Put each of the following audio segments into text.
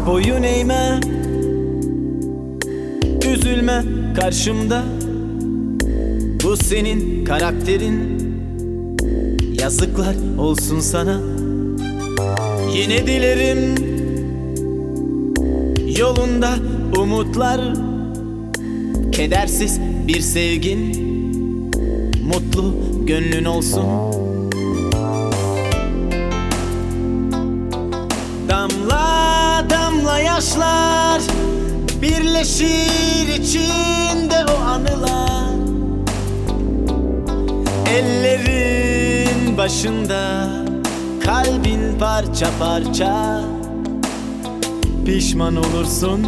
Boyun eğme, üzülme karşımda. Bu senin karakterin, yazıklar olsun sana. Yine dilerim yolunda umutlar, kedersiz bir sevgin, mutlu gönlün olsun. Damla damla yaşlar birleşir içinde o anılar. Ellerin başında, kalbin parça parça, pişman olursun.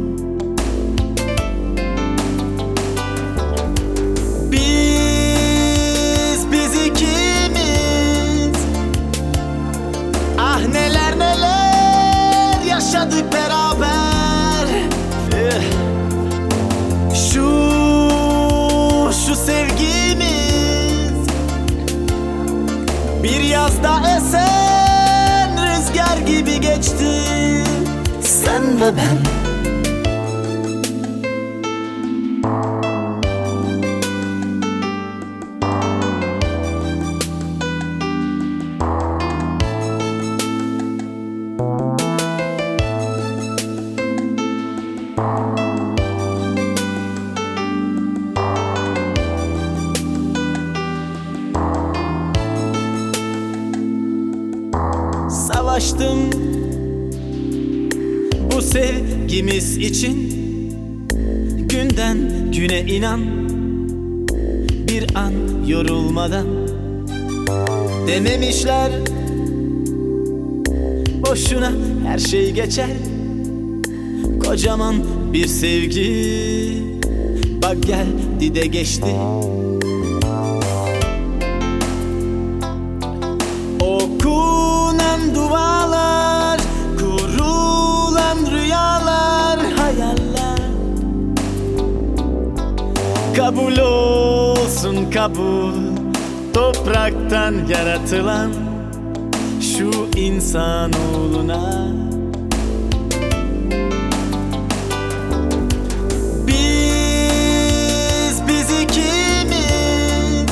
Biz ikimiz, ah neler neler yaşadık beraber. Şu sevgimiz bir yazda esen rüzgar gibi geçti. Sen ve ben. Savaştım bu sevgimiz için, günden güne inan, bir an yorulmadan. Dememişler boşuna her şey geçer, kocaman bir sevgi bak geldi de geçti. Okunan dualar, kurulan rüyalar, hayaller kabul olsun kabul, topraktan yaratılan şu insanoğluna. Biz ikimiz,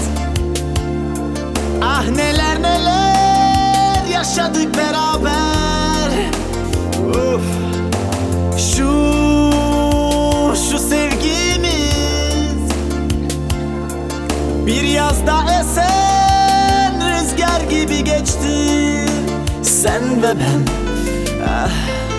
ah neler neler yaşadık beraber. Şu sevgimiz bir yazda esen rüzgar gibi geçti. Sen ve ben, ah.